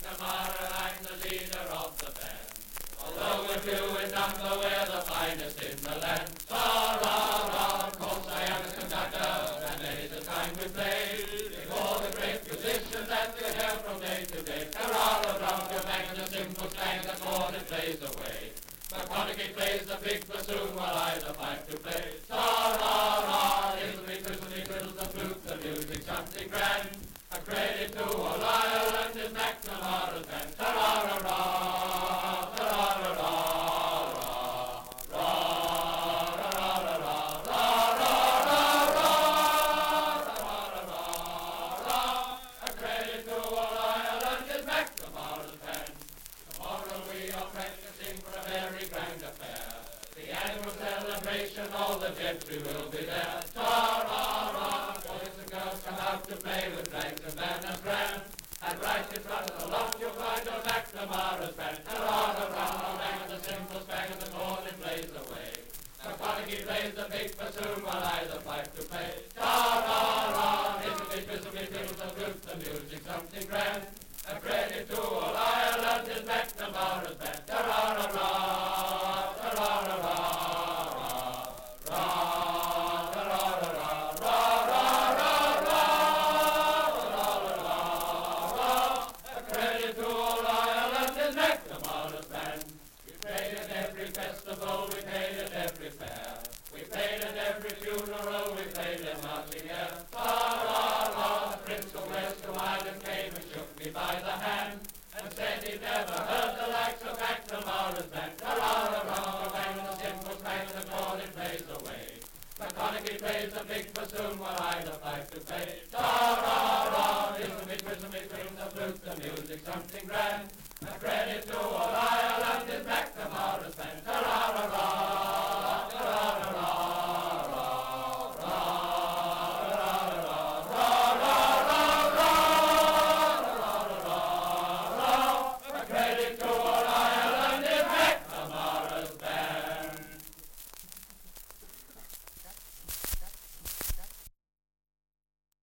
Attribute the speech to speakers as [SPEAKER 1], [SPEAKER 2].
[SPEAKER 1] McNamara, I'm the leader of the band. Although we're few in number, we're the finest in the land. Ta-ra-ra, of course I am a conductor, and many the time we play before the great musicians that we hear from day to day. Ta-ra-ra-ra, your bang and the simple clang, the chord it plays away. McConaughey plays the big bassoon while I the pipe to play. Ta-ra-ra, twiddle me, twiddles the flute, the music's something grand. A credit to all Ireland is McNamara's band. Ta-ra-ra-ra, ta-ra-ra-ra, a credit to all Ireland is McNamara's band. Tomorrow we are practicing for a very grand affair. The annual celebration, all the gentry will be there. Ta-ra-ra, boys and girls come out to play with flags and banners grand. And right in front of the loft you'll find a McNamara's band. Ta-ra-ra-ra, bang of the cymbals, bang of the chord, it plays away. McConaughey plays the big bassoon while I the pipe to play. Ta-ra-ra, fizzle me, fiddle the flute, the music's something grand. A credit to all Ireland is McNamara's band. Ta-ra-ra-ra, ta-ra-ra-ra, a credit to all Ireland is McNamara's band. We played at every festival, we played at every fair. We played at every funeral, we played in marching air. Ta-ra-ra, the Prince of West Ireland came and shook me by the hand and said he'd never heard the likes of McNamara's band. Ta-ra-ra-ra, bang of the cymbals, bang of the chord, it plays away. McConaughey plays the big bassoon while I the pipe to play. Ta-ra-ra, twiddle me, twiddle the flute, the music's something grand. A credit to